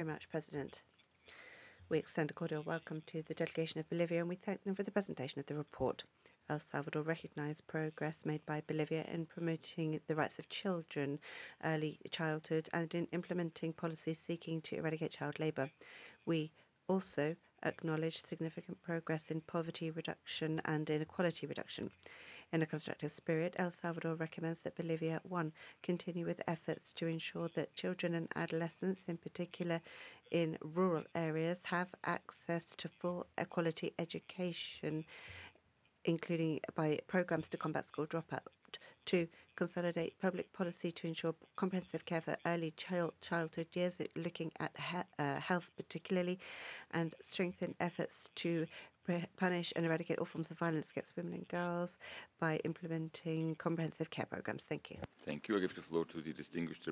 much, President. We extend a cordial welcome to the delegation of Bolivia and we thank them for the presentation of the report. El Salvador recognized progress made by Bolivia in promoting the rights of children, early childhood, and in implementing policies seeking to eradicate child labor. We also acknowledge significant progress in poverty reduction and inequality reduction. In a constructive spirit, El Salvador recommends that Bolivia, 1, continue with efforts to ensure that children and adolescents, in particular in rural areas, have access to full equality education, including by programs to combat school dropout. 2, consolidate public policy to ensure comprehensive care for early childhood years, looking at health particularly, and strengthen efforts to punish and eradicate all forms of violence against women and girls by implementing comprehensive care programs. Thank you. Thank you. I give the floor to the distinguished